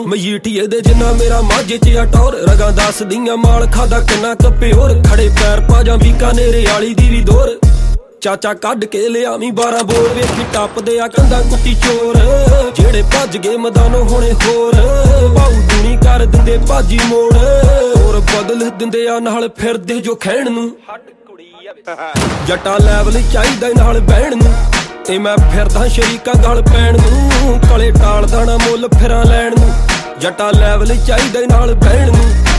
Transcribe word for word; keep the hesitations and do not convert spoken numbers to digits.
ਮਜੀਠੀਏ ਦੇ ਜਿੰਨਾ ਮੇਰਾ ਮਾਝੇ ਚ ਆ ਟੌਰ ਰਗਾਂ ਦੱਸਦੀਆਂ ਮਾਲ ਖਾਦਾ ਕਿੰਨਾ ਕੱਪੇ ਹੋਰ ਖੜੇ ਪੈਰ ਪਾ ਜਾਂ ਬੀਕਾਨੇਰੇ ਵਾਲੀ ਦੀ ਵੀ ਦੌਰ ਚਾਚਾ ਕੱਢ ਕੇ ਲਿਆਵੀਂ ਬਾਰਾਂ ਬੋਰ ਵੇਖੀ ਟੱਪਦੇ ਆ ਕੰਧਾਂ ਕੁੱਤੀ ਚੋਰ ਜਿਹੜੇ ਭੱਜ ਗਏ ਮੈਦਾਨੋਂ ਹੁਣੇ ਹੋਰ ਬਾਊ ਦੂਣੀ ਕਰ ਦਿੰਦੇ ਭਾਜੀ ਮੋੜ ਹੋਰ ਬਦਲ ਦਿੰਦੇ ਆ ਨਾਲ ਫਿਰਦੇ ਜੋ ਖੈਣ ਨੂੰ ਜੱਟਾ ਲੈਵਲ ਚਾਹੀਦਾ ਨਾਲ ਬਹਿਣ ਨੂੰ ਤੇ ਮੈਂ ਫਿਰਦਾ ਸ਼ਰੀਕਾਂ ਗਲ ਪੈਣ ਨੂੰ ਕਲੇ ਟਾਲਦਾ ਨਾ ਮੁੱਲ ਫਿਰਾਂ ਲੈਣ ਨੂੰ ਜੱਟਾ ਲੈਵਲ ਚਾਹੀਦਾ ਨਾਲ ਬਹਿਣ ਨੂੰ